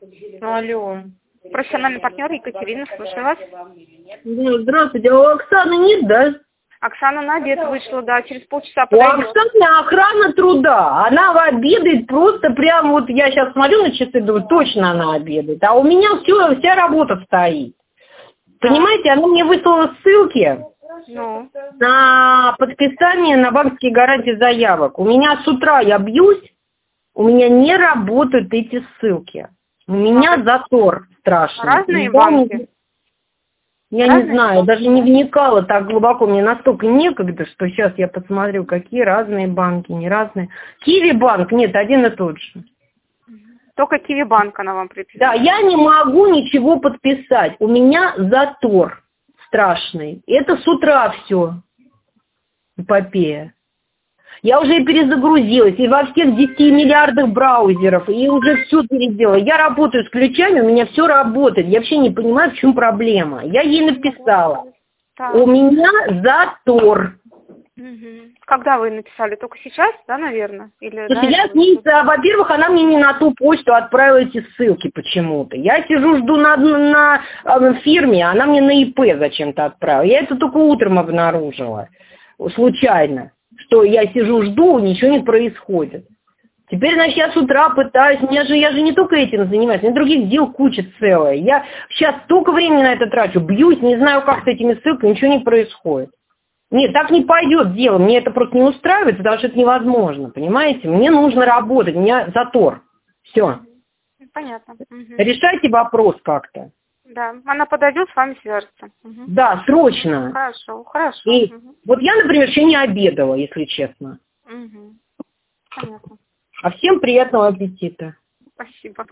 Алло. Профессиональный партнер Екатерина, слушаю вас. Здравствуйте, а у Оксаны нет, да? Оксана на обед вышла, да, через полчаса У подойдет. Оксаны охрана труда. Она обедает просто прям вот, я сейчас смотрю на часы, думаю, точно она обедает. А у меня вся работа стоит. Понимаете, она мне выслала ссылки Ну, на подписание на банковские гарантии заявок. У меня с утра я бьюсь, у меня не работают эти ссылки. У меня затор страшный. разные банки? Я Разные не знаю, банки? даже не вникала так глубоко, мне настолько некогда, что сейчас я посмотрю, какие разные банки, не разные. Киви банк, нет, один и тот же. Только Киви банк она вам приписала. Да, я не могу ничего подписать, у меня затор страшный. Это с утра все, эпопея. Я уже и перезагрузилась, и во всех 10 миллиардах браузеров, и уже все переделала. Я работаю с ключами, у меня все работает. Я вообще не понимаю, в чем проблема. Я ей написала. Так. У меня затор. Мгм. Когда вы написали? Только сейчас, да, наверное? Или Слушай, до я этого? с ней, во-первых, она мне не на ту почту отправила эти ссылки почему-то. Я сижу, жду на фирме, а она мне на ИП зачем-то отправила. Я это только утром обнаружила, случайно, что я сижу, жду, ничего не происходит. Теперь, значит, я с утра пытаюсь, я же не только этим занимаюсь, у меня других дел куча целая. Я сейчас столько времени на это трачу, бьюсь, не знаю, как с этими ссылками, ничего не происходит. Нет, так не пойдет дело, мне это просто не устраивает, потому что это невозможно, понимаете? Мне нужно работать, у меня затор. Все. Понятно. Мгм. Решайте вопрос как-то. Да, она подойдет, с вами свяжется. Мгм. Да, срочно. Хорошо, хорошо. И Мгм. вот я, например, еще не обедала, если честно. Мгм. Понятно. А всем приятного аппетита. Спасибо.